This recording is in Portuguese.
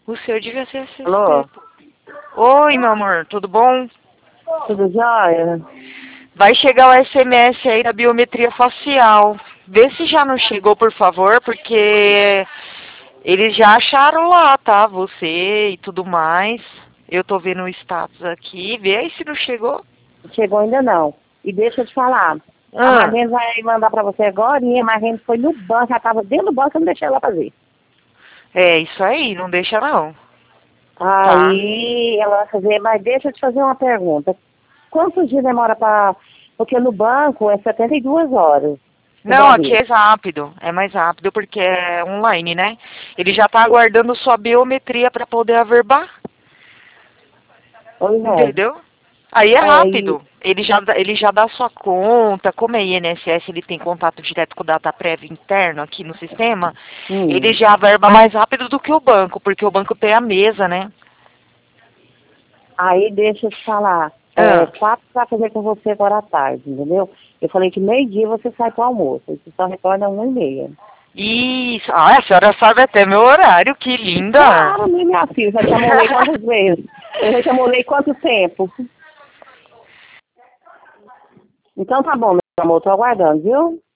O seu devia ser Alô? SSP. Oi, meu amor, tudo bom? Tudo jóia? Vai chegar o SMS aí da biometria facial. Vê se já não chegou, por favor, porque eles já acharam lá, tá? Você e tudo mais. Eu tô vendo o status aqui. Vê aí se não chegou. Chegou ainda não. E deixa eu te falar. A Ah, Marlene vai mandar pra você agora e a Marlene foi no banco, ela tava dentro do banco, eu não deixei ela fazer. é isso aí, não deixa não. Tá? Aí ela vai fazer, mas deixa eu te fazer uma pergunta. Quantos dias demora pra... Porque no banco é 72 horas. Você Não, já aqui viu? é rápido. É mais rápido porque é online, né? Ele já tá aguardando sua biometria para poder averbar. Pois é. Entendeu? Aí é É, e rápido. Ele já dá sua conta, como é INSS, ele tem contato direto com o DataPrev interno aqui no sistema, ele hum, já averba mais rápido do que o banco, porque o banco tem a mesa, né? aí deixa eu te falar. É, Ah, 4 vai fazer com você agora à tarde, entendeu? Eu falei que meio-dia você sai pro almoço. Você só retorna 1h30. isso. Ah, a senhora sabe até meu horário, que linda! Claro, minha filha, já te amolei quantas vezes? Eu já te amolei quanto tempo? Então tá bom, meu amor, tô aguardando, viu?